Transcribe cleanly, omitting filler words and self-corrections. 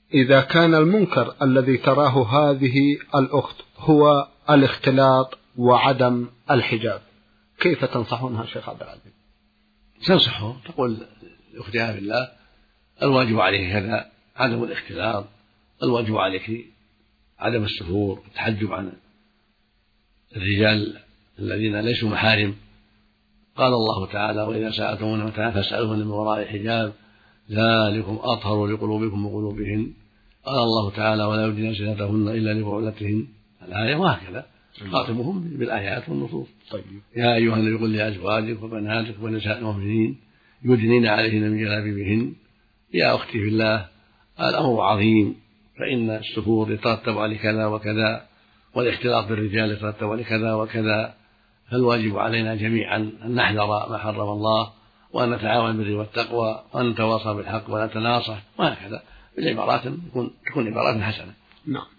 إذا كان المنكر الذي تراه هذه الأخت هو الاختلاط وعدم الحجاب، كيف تنصحونها شيخ عبد العزيز؟ تنصحه، تقول لأختها في الله الواجب عليك كذا عدم الاختلاط، الواجب عليك عدم السفور، التحجب عن الرجال الذين ليسوا محارم. قال الله تعالى: وإذا سألتموهن متاعا فاسألوهن من وراء حجاب ذلكم أطهر لقلوبكم وقلوبهن. قال الله تعالى: ولا يبدين زينتهن إلا لبعولتهن، الآية. وهكذا خاطبهم بالآيات والنصوص. طيب. يا أيها النبي قل لأزواجك وبناتك ونساء المؤمنين يدنين عليهن من جلابيبهن. يا أختي في الله الأمر عظيم، فإن السفور يترتب على كذا وكذا، والاختلاط بالرجال يترتب على كذا وكذا، فالواجب علينا جميعا أن نحذر ما حرم الله، وأن نتعاون بالبر والتقوى، وأن نتواصى بالحق ونتناصح، وهكذا بالعبارات تكون عبارات حسنة. نعم.